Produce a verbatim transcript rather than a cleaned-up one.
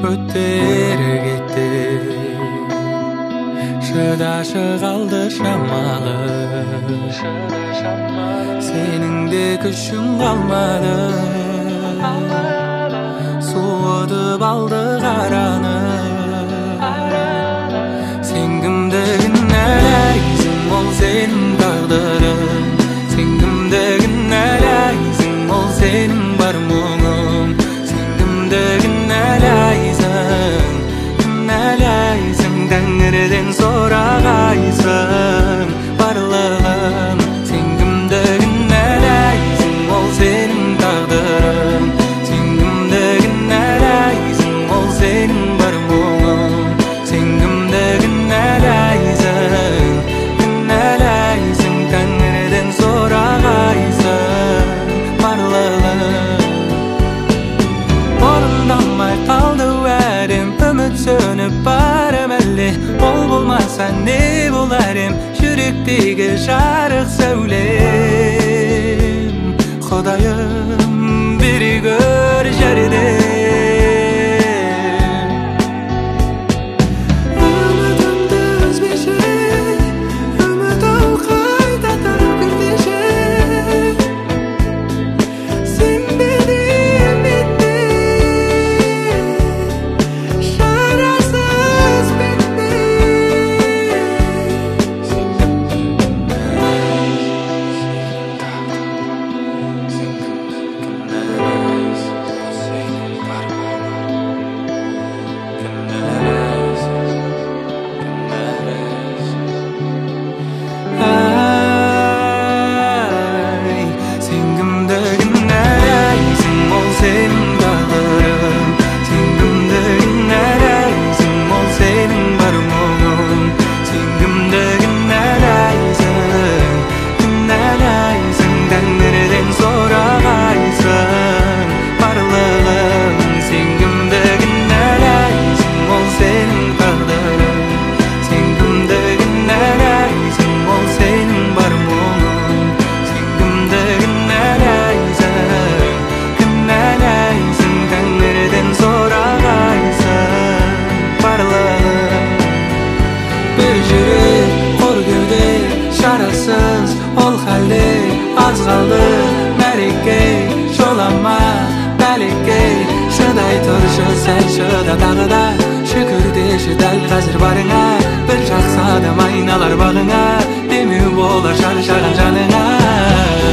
өттер кетти, шыдашы калды шамалы. Сенің де күшің қалмады, суытып алды қараны. Сен кімді кінәлайсың, ол сенің тағдырың. Сен кімді кінәлайсың, ол сенің бар мұңың. Сен кімді кінәлайсың, кінәлайсың, Тәңірден сұрағайсың барлығын. Сен кімді кінәлайсың, ол сенің тағдырың. Сен кімді кінәлайсың, ол сенің бар мұңың. Сен кімді кінәлайсың, кінәлайсың, Тәңірден сұрағайсың барлығын. Орындалмай қалды уәдем, үміт сөніп барым әлде. Ол болмаса не болар ем, жүректегі жарық сәулем. Құдайым бері көр жәрдем. Үмітімді үзбеші, үміт ау қайта төгілдеші. Сенбедім бетте, шарасыз бетте. Ай, сен кімді кінәлайсың, ол сенің тағдырың. Сен кімді кінәлайсың, ол сенің бар мұңың. Сен кімді кінәлайсың, кінәлайсың, Тәңірден сұрағайсың барлығын. Сен кімді кінәлайсың, ол сенің тағдырың. Сен кімді кінәлайсың, ол сенің бар мұңың. Сен кімді кінәлайсың, кінәлайсың, Тәңірден сұрағайсың барлығын. Bir жүрек қор кеуде, шарасыз ол халде. Аз қалды мәреке, жолама бәлекке. Шыдай тұршы, сәл шыда тағы да. Шүкір деші дәл қазір барыңа. Bir жақсы адам айналар бағыңа. Демеу болар шаршаған жаныңа.